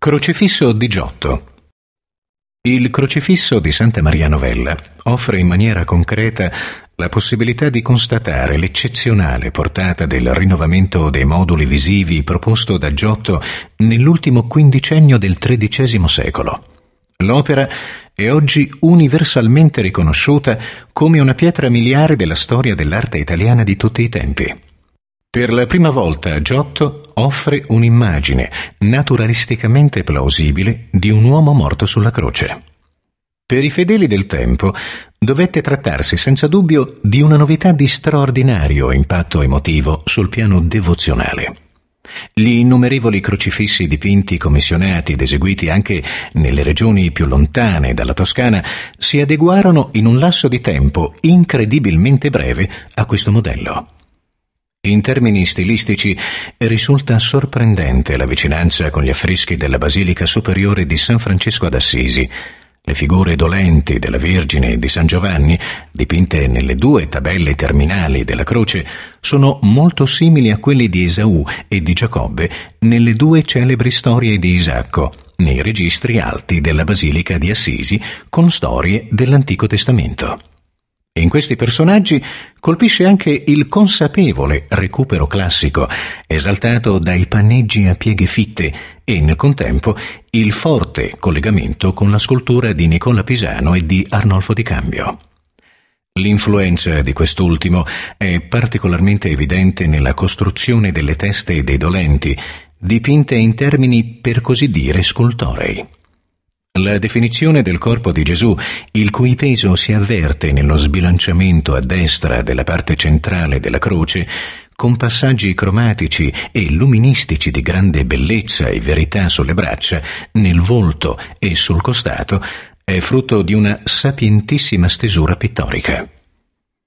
Crocifisso di Giotto. Il crocifisso di Santa Maria Novella offre in maniera concreta la possibilità di constatare l'eccezionale portata del rinnovamento dei moduli visivi proposto da Giotto nell'ultimo quindicennio del XIII secolo. L'opera è oggi universalmente riconosciuta come una pietra miliare della storia dell'arte italiana di tutti i tempi. Per la prima volta Giotto offre un'immagine naturalisticamente plausibile di un uomo morto sulla croce. Per i fedeli del tempo dovette trattarsi senza dubbio di una novità di straordinario impatto emotivo sul piano devozionale. Gli innumerevoli crocifissi dipinti, commissionati ed eseguiti anche nelle regioni più lontane dalla Toscana si adeguarono in un lasso di tempo incredibilmente breve a questo modello. In termini stilistici risulta sorprendente la vicinanza con gli affreschi della Basilica Superiore di San Francesco d'Assisi. Le figure dolenti della Vergine e di San Giovanni, dipinte nelle due tabelle terminali della croce, sono molto simili a quelli di Esaù e di Giacobbe nelle due celebri storie di Isacco, nei registri alti della Basilica di Assisi con storie dell'Antico Testamento. In questi personaggi colpisce anche il consapevole recupero classico, esaltato dai panneggi a pieghe fitte, e nel contempo il forte collegamento con la scultura di Nicola Pisano e di Arnolfo di Cambio. L'influenza di quest'ultimo è particolarmente evidente nella costruzione delle teste dei dolenti, dipinte in termini per così dire scultorei. La definizione del corpo di Gesù, il cui peso si avverte nello sbilanciamento a destra della parte centrale della croce, con passaggi cromatici e luministici di grande bellezza e verità sulle braccia, nel volto e sul costato, è frutto di una sapientissima stesura pittorica.